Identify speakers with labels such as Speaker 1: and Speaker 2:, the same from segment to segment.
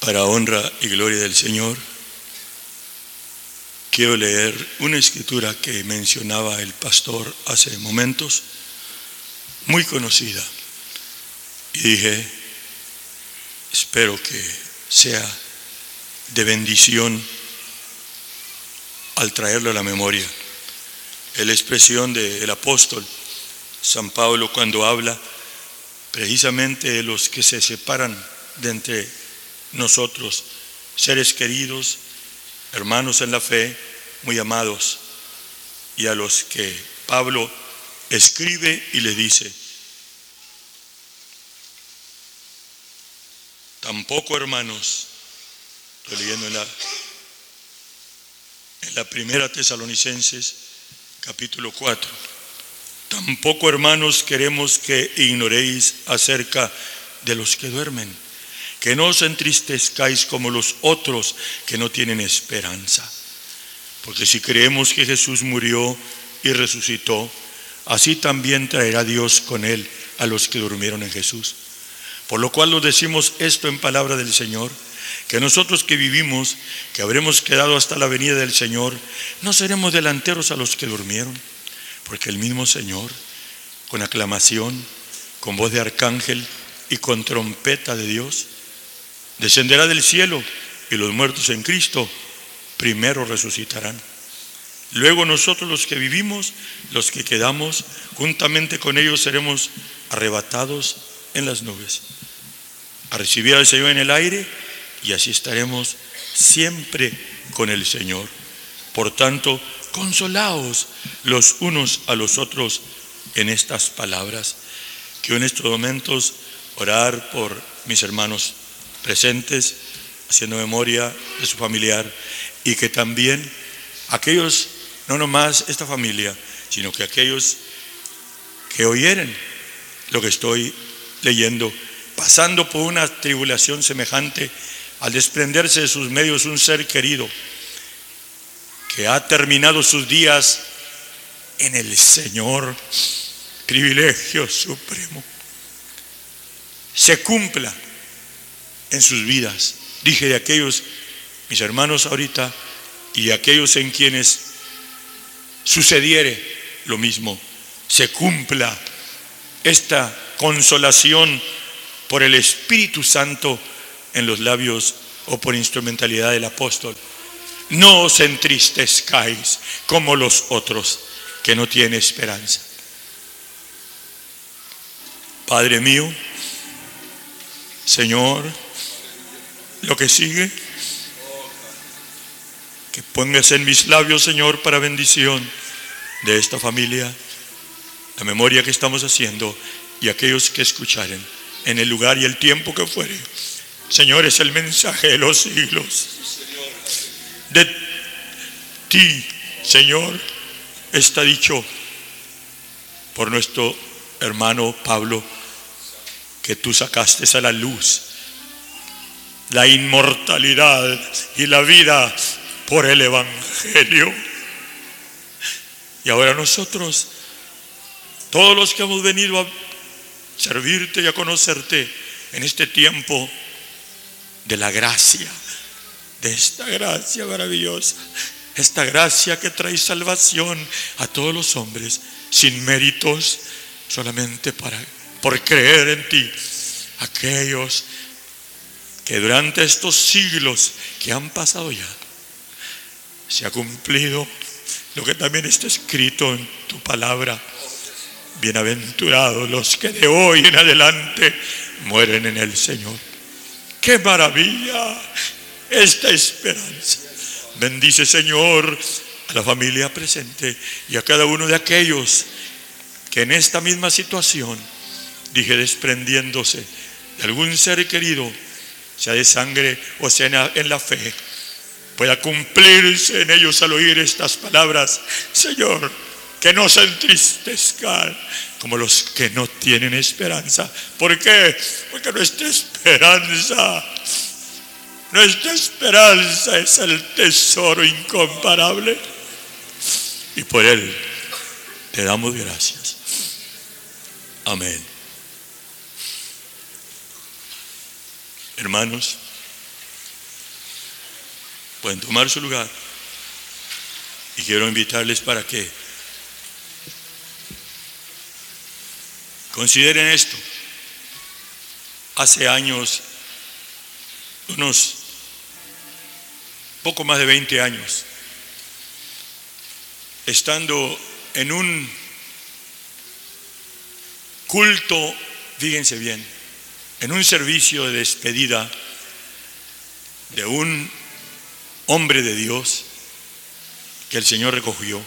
Speaker 1: Para honra y gloria del Señor, quiero leer una escritura que mencionaba el pastor hace momentos, muy conocida. Y dije, espero que sea de bendición al traerlo a la memoria. Es la expresión del apóstol San Pablo cuando habla precisamente de los que se separan de entre nosotros, seres queridos, hermanos en la fe, muy amados, y a los que Pablo escribe y les dice: tampoco, hermanos, estoy leyendo en la primera Tesalonicenses capítulo 4, tampoco, hermanos, queremos que ignoréis acerca de los que duermen, que no os entristezcáis como los otros que no tienen esperanza. Porque si creemos que Jesús murió y resucitó, así también traerá Dios con él a los que durmieron en Jesús. Por lo cual os decimos esto en palabra del Señor, que nosotros que vivimos, que habremos quedado hasta la venida del Señor, no seremos delanteros a los que durmieron, porque el mismo Señor, con aclamación, con voz de arcángel y con trompeta de Dios, descenderá del cielo, y los muertos en Cristo primero resucitarán. Luego nosotros los que vivimos, los que quedamos, juntamente con ellos seremos arrebatados en las nubes, a recibir al Señor en el aire, y así estaremos siempre con el Señor. Por tanto, consolaos los unos a los otros en estas palabras. Quiero en estos momentos orar por mis hermanos presentes, haciendo memoria de su familiar, y que también aquellos, no nomás esta familia, sino que aquellos que oyeren lo que estoy leyendo, pasando por una tribulación semejante, al desprenderse de sus medios un ser querido que ha terminado sus días en el Señor, privilegio supremo, se cumpla en sus vidas. Dije de aquellos, mis hermanos ahorita, y de aquellos en quienes sucediere lo mismo, se cumpla esta consolación por el Espíritu Santo en los labios o por instrumentalidad del apóstol. No os entristezcáis como los otros que no tienen esperanza. Padre mío, Señor, lo que sigue, que pongas en mis labios, Señor, para bendición de esta familia, la memoria que estamos haciendo, y aquellos que escucharen en el lugar y el tiempo que fuere. Señor, es el mensaje de los siglos. De ti, Señor, está dicho por nuestro hermano Pablo, que tú sacaste a la luz la inmortalidad y la vida por el Evangelio. Y ahora nosotros, todos los que hemos venido a servirte y a conocerte en este tiempo de la gracia, de esta gracia maravillosa, esta gracia que trae salvación a todos los hombres sin méritos, solamente por creer en ti. Aquellos que durante estos siglos que han pasado ya, se ha cumplido lo que también está escrito en tu palabra: bienaventurados los que de hoy en adelante mueren en el Señor. ¡Qué maravilla esta esperanza! Bendice, Señor, a la familia presente y a cada uno de aquellos que en esta misma situación, dije, desprendiéndose de algún ser querido, sea de sangre o sea en la fe, pueda cumplirse en ellos al oír estas palabras. Señor, que no se entristezcan como los que no tienen esperanza. ¿Por qué? Porque nuestra esperanza es el tesoro incomparable, y por él te damos gracias. Amén. Hermanos, Pueden tomar su lugar. Y quiero invitarles para que consideren esto. Hace años, unos poco más de 20 años, estando en un culto, fíjense bien, en un servicio de despedida de un hombre de Dios que el Señor recogió.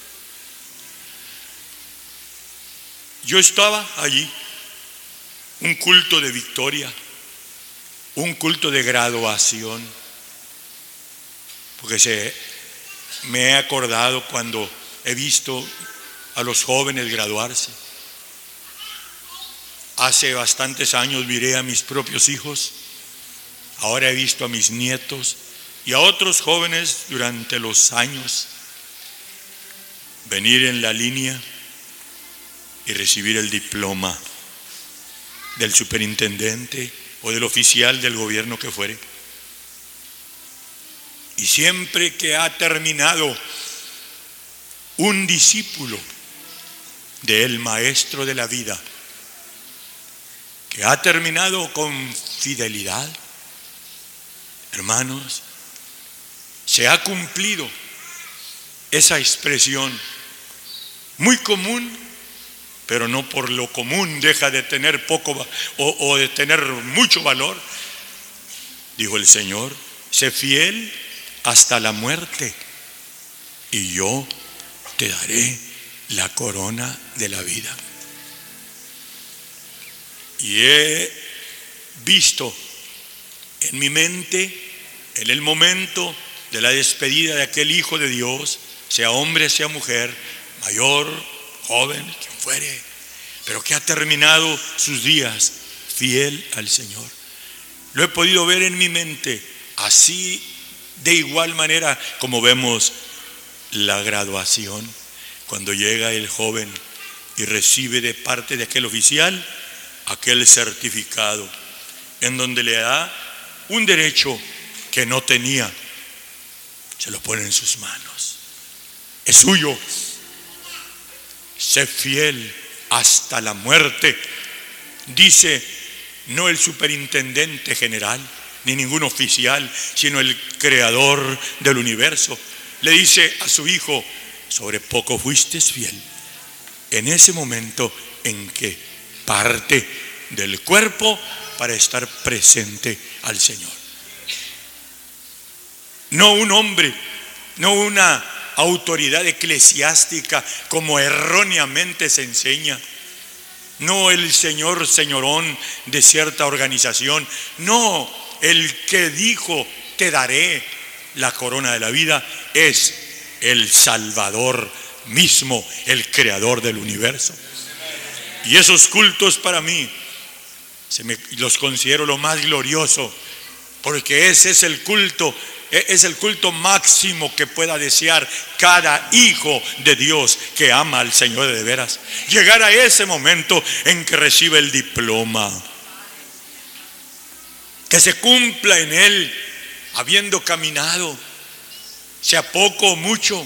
Speaker 1: Yo estaba allí, un culto de victoria, un culto de graduación, porque me he acordado cuando he visto a los jóvenes graduarse. Hace bastantes años miré a mis propios hijos, ahora he visto a mis nietos y a otros jóvenes durante los años venir en la línea y recibir el diploma del superintendente o del oficial del gobierno que fuere. Y siempre que ha terminado un discípulo del maestro de la vida, que ha terminado con fidelidad, hermanos, se ha cumplido esa expresión muy común, pero no por lo común deja de tener poco o de tener mucho valor. Dijo el Señor: sé fiel hasta la muerte y yo te daré la corona de la vida. Y he visto en mi mente, en el momento de la despedida de aquel Hijo de Dios, sea hombre, sea mujer, mayor, joven, quien fuere, pero que ha terminado sus días fiel al Señor. Lo he podido ver en mi mente, así de igual manera como vemos la graduación, cuando llega el joven y recibe de parte de aquel oficial aquel certificado en donde le da un derecho que no tenía, se lo pone en sus manos, es suyo. Sé fiel hasta la muerte, dice no el superintendente general ni ningún oficial, sino el creador del universo. Le dice a su hijo: sobre poco fuiste fiel. En ese momento en que parte del cuerpo para estar presente al Señor. No un hombre, no una autoridad eclesiástica como erróneamente se enseña, no el señorón de cierta organización, no, el que dijo te daré la corona de la vida es el Salvador mismo, el creador del universo. Y esos cultos para mí los considero lo más glorioso, porque ese es el culto máximo que pueda desear cada hijo de Dios que ama al Señor de veras. Llegar a ese momento en que recibe el diploma, que se cumpla en él, habiendo caminado, sea poco o mucho,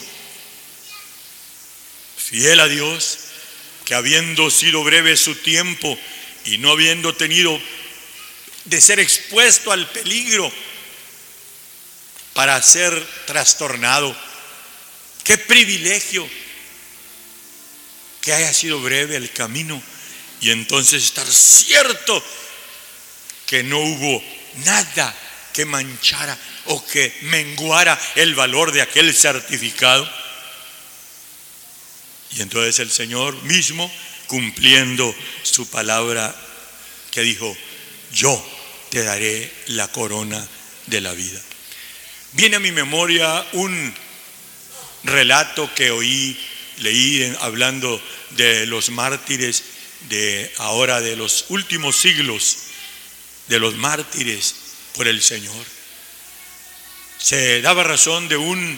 Speaker 1: fiel a Dios, que habiendo sido breve su tiempo y no habiendo tenido de ser expuesto al peligro para ser trastornado, qué privilegio que haya sido breve el camino y entonces estar cierto que no hubo nada que manchara o que menguara el valor de aquel certificado. Y entonces el Señor mismo, cumpliendo su palabra que dijo: yo te daré la corona de la vida. Viene a mi memoria un relato que leí hablando de los mártires de ahora, de los últimos siglos, de los mártires por el Señor. Se daba razón de un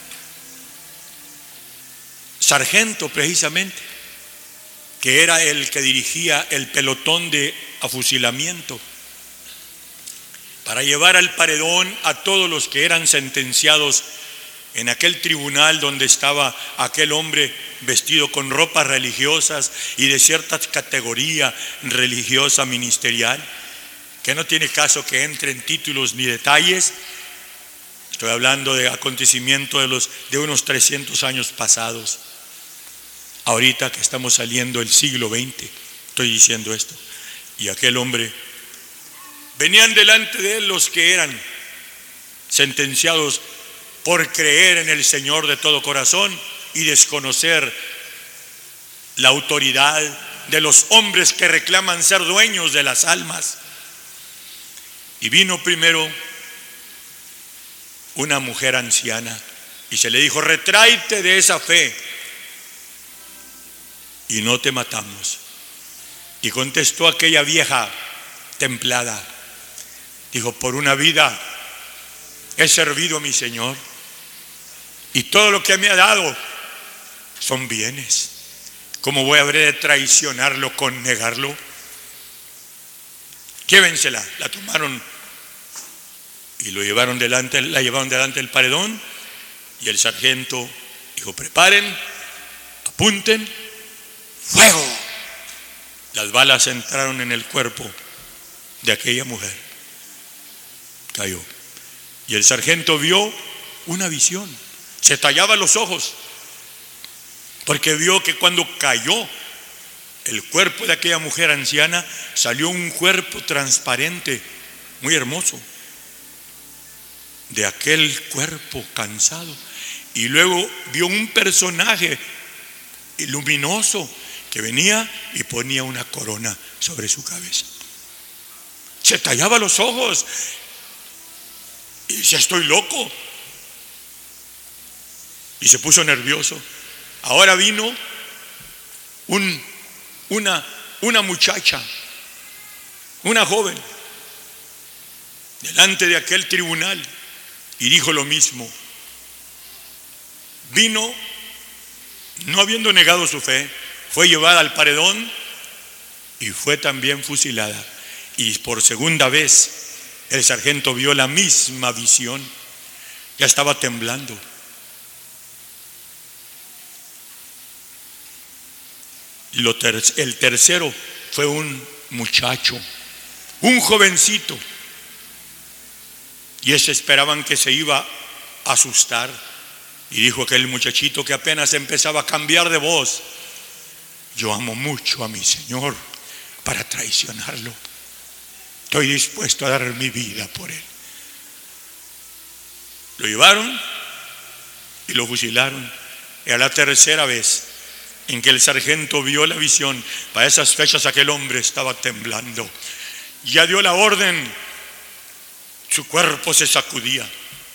Speaker 1: sargento precisamente, que era el que dirigía el pelotón de afusilamiento, para llevar al paredón a todos los que eran sentenciados en aquel tribunal donde estaba aquel hombre vestido con ropas religiosas y de cierta categoría religiosa ministerial, que no tiene caso que entre en títulos ni detalles. Estoy hablando de acontecimientos de unos 300 años pasados. Ahorita que estamos saliendo del siglo XX, estoy diciendo esto. Y aquel hombre, venían delante de él los que eran sentenciados por creer en el Señor de todo corazón y desconocer la autoridad de los hombres que reclaman ser dueños de las almas. Y vino primero una mujer anciana y se le dijo: retráete de esa fe y no te matamos. Y contestó aquella vieja templada, dijo: por una vida he servido a mi Señor y todo lo que me ha dado son bienes. ¿Cómo voy a haber de traicionarlo con negarlo? Llévensela. La tomaron y la llevaron delante del paredón, y el sargento dijo: preparen, apunten, ¡fuego! Las balas entraron en el cuerpo de aquella mujer. Cayó. Y el sargento vio una visión. Se tallaba los ojos, porque vio que cuando cayó el cuerpo de aquella mujer anciana, salió un cuerpo transparente, muy hermoso, de aquel cuerpo cansado. Y luego vio un personaje luminoso que venía y ponía una corona sobre su cabeza. Se tallaba los ojos y decía: estoy loco. Y se puso nervioso. Ahora vino una muchacha, una joven, delante de aquel tribunal, y dijo lo mismo. Vino, no habiendo negado su fe, fue llevada al paredón y fue también fusilada. Y por segunda vez el sargento vio la misma visión. Ya estaba temblando. El tercero fue un muchacho, un jovencito, y ese esperaban que se iba a asustar. Y dijo aquel muchachito que apenas empezaba a cambiar de voz: yo amo mucho a mi Señor para traicionarlo. Estoy dispuesto a dar mi vida por él. Lo llevaron y lo fusilaron. Era la tercera vez en que el sargento vio la visión. Para esas fechas aquel hombre estaba temblando. Ya dio la orden, su cuerpo se sacudía.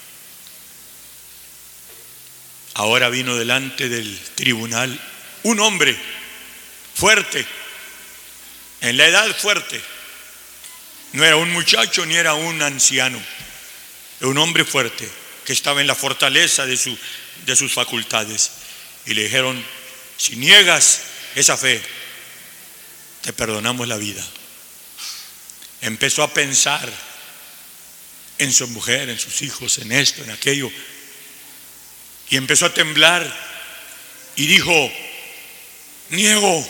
Speaker 1: Ahora vino delante del tribunal un hombre fuerte, en la edad fuerte. No era un muchacho ni era un anciano. Era un hombre fuerte que estaba en la fortaleza de sus facultades. Y le dijeron: si niegas esa fe, te perdonamos la vida. Empezó a pensar en su mujer, en sus hijos, en esto, en aquello. Y empezó a temblar y dijo: niego.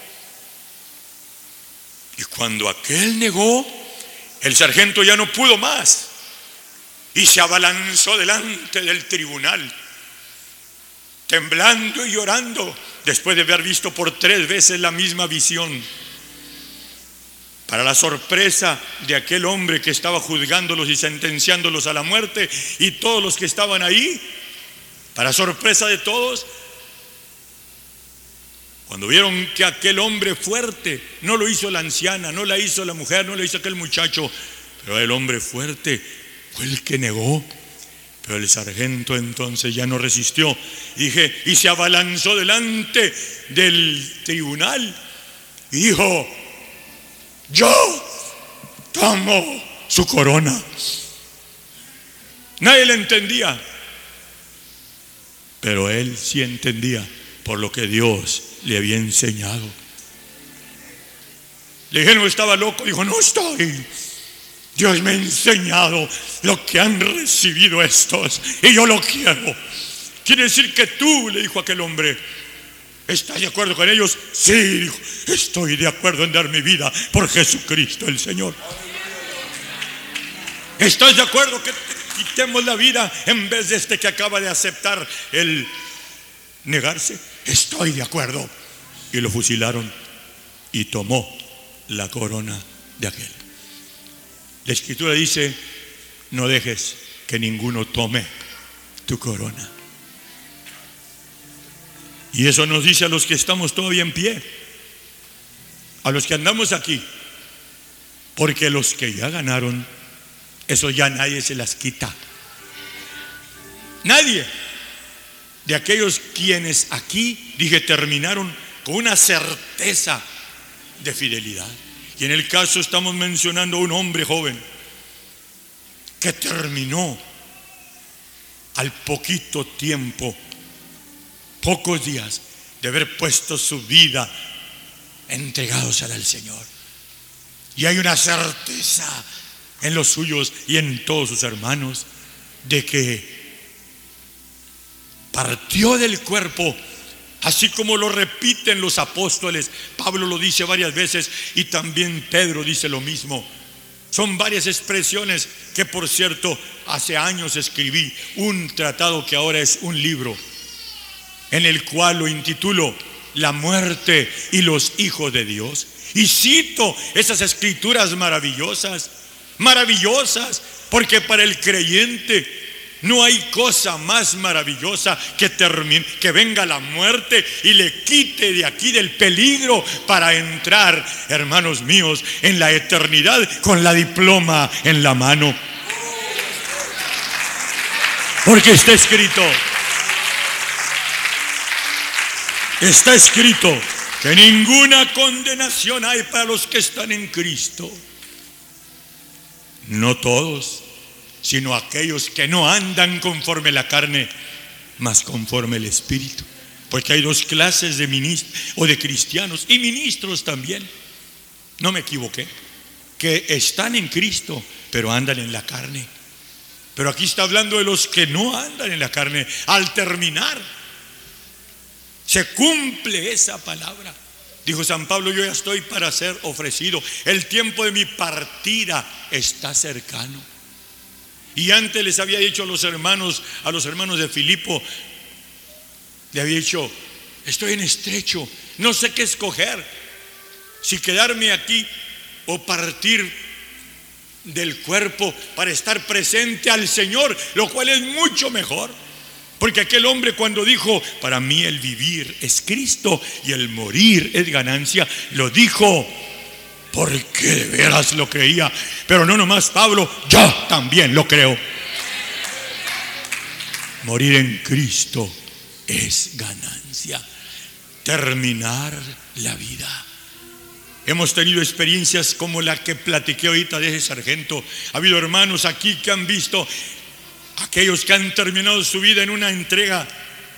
Speaker 1: Y cuando aquel negó, el sargento ya no pudo más y se abalanzó delante del tribunal, temblando y llorando, después de haber visto por 3 veces la misma visión. Para la sorpresa de aquel hombre que estaba juzgándolos y sentenciándolos a la muerte, y todos los que estaban ahí, para sorpresa de todos, cuando vieron que aquel hombre fuerte, no lo hizo la anciana, no la hizo la mujer, no lo hizo aquel muchacho, pero el hombre fuerte fue el que negó. Pero el sargento entonces ya no resistió, y se abalanzó delante del tribunal y dijo: yo tomo su corona. Nadie le entendía, pero él sí entendía por lo que Dios le había enseñado. Le dijeron: estaba loco. Dijo: no estoy. Dios me ha enseñado lo que han recibido estos y yo lo quiero. Quiere decir que tú, le dijo aquel hombre, ¿estás de acuerdo con ellos? Sí, dijo, estoy de acuerdo en dar mi vida por Jesucristo el Señor. ¿Estás de acuerdo que quitemos la vida en vez de este que acaba de aceptar el negarse? Estoy de acuerdo. Y lo fusilaron y tomó la corona de aquel. La Escritura dice: no dejes que ninguno tome tu corona. Y eso nos dice a los que estamos todavía en pie, a los que andamos aquí, porque los que ya ganaron, eso ya nadie se las quita. Nadie. De aquellos quienes aquí, dije, terminaron con una certeza de fidelidad. Y en el caso estamos mencionando a un hombre joven que terminó al poquito tiempo, pocos días de haber puesto su vida entregados al Señor. Y hay una certeza en los suyos y en todos sus hermanos de que partió del cuerpo, así como lo repiten los apóstoles. Pablo lo dice varias veces y también Pedro dice lo mismo. Son varias expresiones que, por cierto, hace años escribí un tratado que ahora es un libro, en el cual lo intitulo La muerte y los hijos de Dios. Y cito esas escrituras maravillosas, maravillosas, porque para el creyente no hay cosa más maravillosa que venga la muerte y le quite de aquí del peligro para entrar, hermanos míos, en la eternidad con la diploma en la mano. Porque está escrito que ninguna condenación hay para los que están en Cristo. No todos, sino aquellos que no andan conforme la carne, mas conforme el Espíritu. Porque hay dos clases de ministros o de cristianos y ministros también. No me equivoqué, que están en Cristo, pero andan en la carne. Pero aquí está hablando de los que no andan en la carne. Al terminar, se cumple esa palabra. Dijo San Pablo: yo ya estoy para ser ofrecido. El tiempo de mi partida está cercano. Y antes les había dicho a los hermanos de Filipo, le había dicho: estoy en estrecho, no sé qué escoger, si quedarme aquí o partir del cuerpo para estar presente al Señor, lo cual es mucho mejor. Porque aquel hombre, cuando dijo: para mí el vivir es Cristo y el morir es ganancia, lo dijo porque de veras lo creía. Pero no nomás Pablo, yo también lo creo. Morir en Cristo es ganancia. Terminar la vida. Hemos tenido experiencias como la que platiqué ahorita de ese sargento. Ha habido hermanos aquí que han visto aquellos que han terminado su vida en una entrega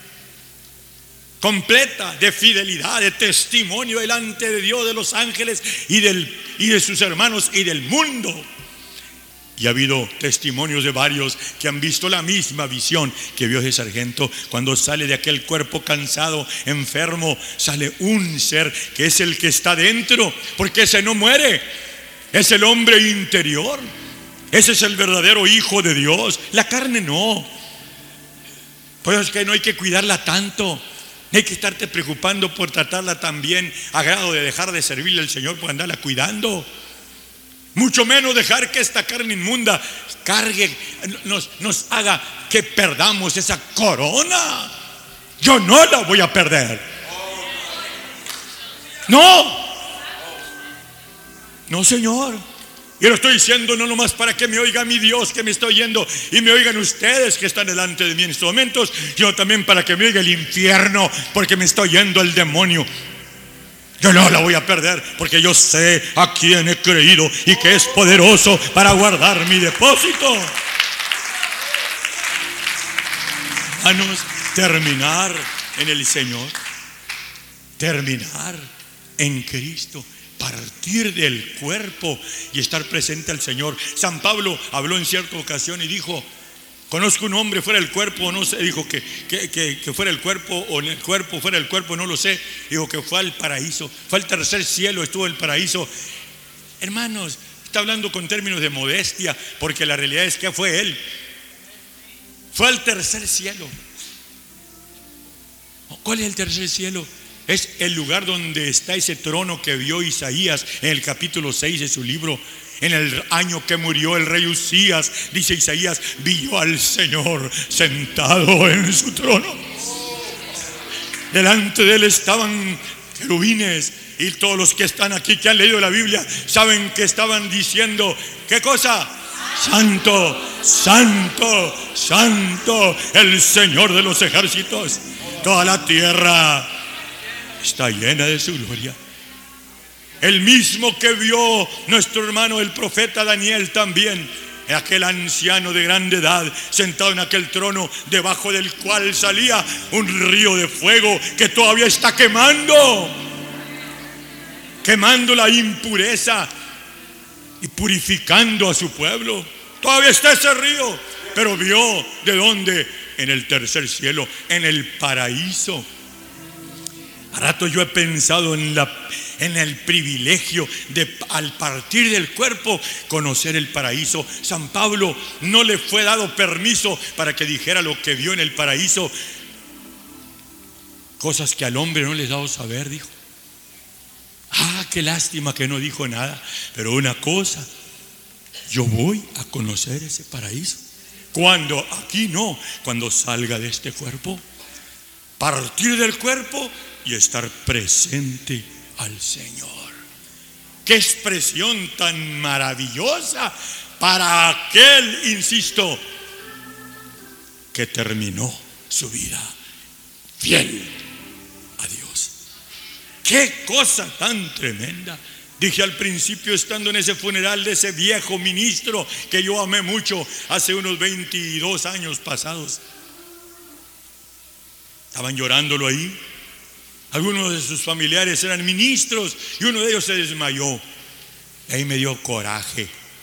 Speaker 1: completa de fidelidad, de testimonio delante de Dios, de los ángeles y de sus hermanos y del mundo. Y ha habido testimonios de varios que han visto la misma visión que vio ese sargento. Cuando sale de aquel cuerpo cansado, enfermo, sale un ser que es el que está dentro, porque ese no muere, es el hombre interior. Ese es el verdadero hijo de Dios. La carne no. Pues es que no hay que cuidarla tanto. No hay que estarte preocupando por tratarla tan bien a grado de dejar de servirle al Señor por andarla cuidando. Mucho menos dejar que esta carne inmunda cargue, nos haga que perdamos esa corona. Yo no la voy a perder. No, Señor. Y lo estoy diciendo no nomás para que me oiga mi Dios que me está oyendo y me oigan ustedes que están delante de mí en estos momentos, sino también para que me oiga el infierno, porque me está oyendo el demonio. Yo no la voy a perder, porque yo sé a quién he creído y que es poderoso para guardar mi depósito. Hermanos, terminar en el Señor, terminar en Cristo partir del cuerpo y estar presente al Señor. San Pablo habló en cierta ocasión y dijo: conozco un hombre fuera del cuerpo, no sé, dijo que fuera el cuerpo o en el cuerpo, fuera del cuerpo, no lo sé. Dijo que fue al paraíso, fue al tercer cielo, estuvo en el paraíso. Hermanos, está hablando con términos de modestia, porque la realidad es que fue él. Fue al tercer cielo. ¿Cuál es el tercer cielo? Es el lugar donde está ese trono que vio Isaías en el capítulo 6 de su libro. En el año que murió el rey Usías, dice Isaías, vio al Señor sentado en su trono. Delante de él estaban querubines, y todos los que están aquí, que han leído la Biblia, saben que estaban diciendo: ¿qué cosa? Santo, santo, santo, el Señor de los ejércitos. Toda la tierra está llena de su gloria. El mismo que vio nuestro hermano el profeta Daniel también, aquel anciano de grande edad, sentado en aquel trono, debajo del cual salía un río de fuego que todavía está quemando la impureza y purificando a su pueblo. Todavía está ese río, pero vio de dónde: en el tercer cielo, en el paraíso. A rato yo he pensado en el privilegio de, al partir del cuerpo, conocer el paraíso. San Pablo no le fue dado permiso para que dijera lo que vio en el paraíso. Cosas que al hombre no le he dado saber, dijo. Qué lástima que no dijo nada. Pero una cosa, yo voy a conocer ese paraíso. Cuando aquí no, cuando salga de este cuerpo, partir del cuerpo y estar presente al Señor. Qué expresión tan maravillosa para aquel, insisto, que terminó su vida fiel a Dios. Qué cosa tan tremenda. Dije al principio, estando en ese funeral de ese viejo ministro que yo amé mucho hace unos 22 años pasados, estaban llorándolo ahí. Algunos de sus familiares eran ministros y uno de ellos se desmayó. Y ahí me dio coraje.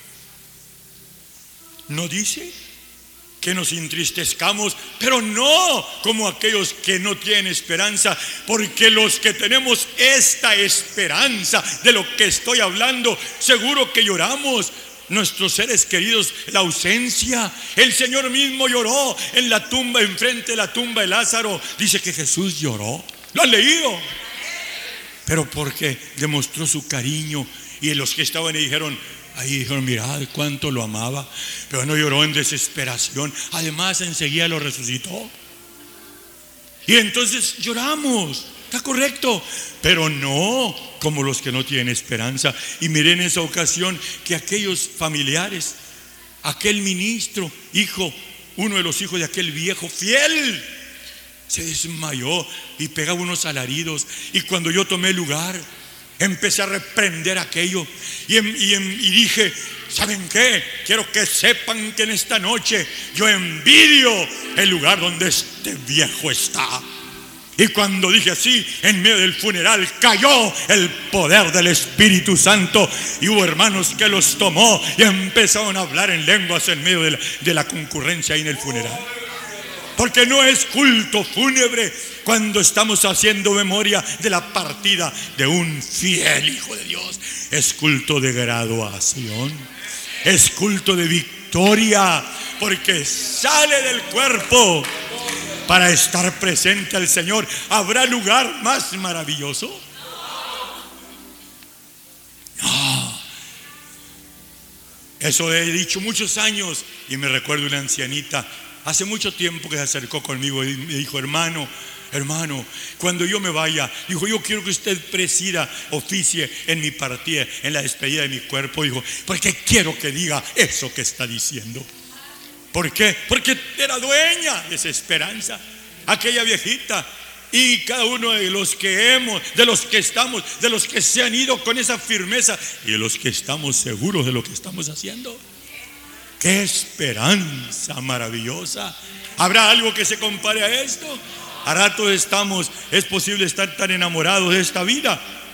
Speaker 1: ¿No dice que nos entristezcamos? Pero no como aquellos que no tienen esperanza, porque los que tenemos esta esperanza de lo que estoy hablando, seguro que lloramos. Nuestros seres queridos, la ausencia. El Señor mismo lloró en la tumba, enfrente de la tumba de Lázaro. Dice que Jesús lloró. ¿Lo han leído? Pero porque demostró su cariño. Y los que estaban ahí dijeron: mirad cuánto lo amaba. Pero no lloró en desesperación. Además, enseguida lo resucitó. Y entonces lloramos. Está correcto, pero no como los que no tienen esperanza. Y miré en esa ocasión que aquellos familiares, aquel ministro, uno de los hijos de aquel viejo fiel, se desmayó y pegaba unos alaridos. Y cuando yo tomé lugar, empecé a reprender aquello y dije: ¿saben qué? Quiero que sepan que en esta noche yo envidio el lugar donde este viejo está. Y cuando dije así, en medio del funeral cayó el poder del Espíritu Santo, y hubo hermanos que los tomó y empezaron a hablar en lenguas en medio de la concurrencia ahí en el funeral. Porque no es culto fúnebre cuando estamos haciendo memoria de la partida de un fiel hijo de Dios. Es culto de graduación, es culto de victoria, porque sale del cuerpo para estar presente al Señor. ¿Habrá lugar más maravilloso? No. Eso he dicho muchos años, y me recuerdo una ancianita hace mucho tiempo que se acercó conmigo y me dijo: hermano, cuando yo me vaya, dijo, yo quiero que usted presida, oficie en mi partida, en la despedida de mi cuerpo. Dijo, porque quiero que diga eso que está diciendo. ¿Por qué? Porque era dueña de esa esperanza, aquella viejita. Y cada uno de los que de los que estamos, de los que se han ido con esa firmeza, y de los que estamos seguros de lo que estamos haciendo. ¡Qué esperanza maravillosa! ¿Habrá algo que se compare a esto? A rato es posible estar tan enamorados de esta vida